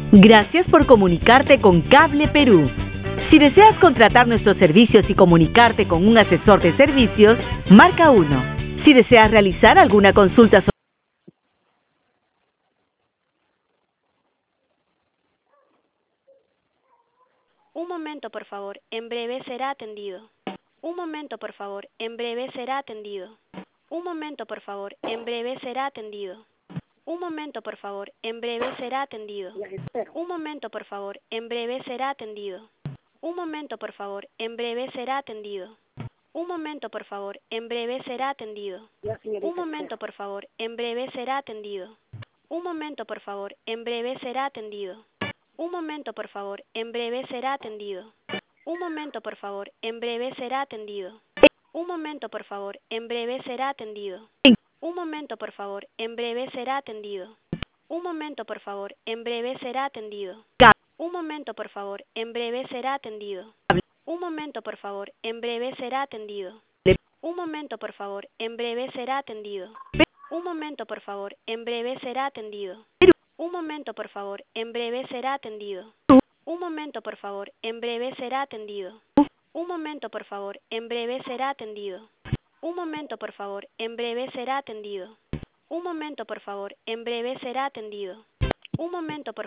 Gracias por comunicarte con Cable Perú. Si deseas contratar nuestros servicios y comunicarte con un asesor de servicios, marca 1. Si deseas realizar alguna consulta sobre... Un momento, por favor. En breve será atendido. Un momento, por favor. En breve será atendido. Un momento, por favor. En breve será atendido. Un momento, por favor. En breve será atendido. Un momento, por favor. En breve será atendido. Un momento, por favor. En breve será atendido. Un momento, por favor. En breve será atendido. Un momento, por favor. En breve será atendido. Un momento, por favor. En breve será atendido. Un momento, por favor. En breve será atendido. Un momento, por favor. En breve será atendido. Un momento, por favor. En breve será atendido. Un momento, por favor. En breve será atendido. Un momento, por favor. En breve será atendido. Un momento, por favor. En breve será atendido. Un momento, por favor. En breve será atendido. Un momento, por favor. En breve será atendido. Un momento, por favor. En breve será atendido. Un momento, por favor. En breve será atendido. Un momento, por favor. En breve será atendido. Un momento, por favor. En breve será atendido. Un momento, por favor. En breve será atendido. Un momento, por favor. En breve será atendido. Un momento, por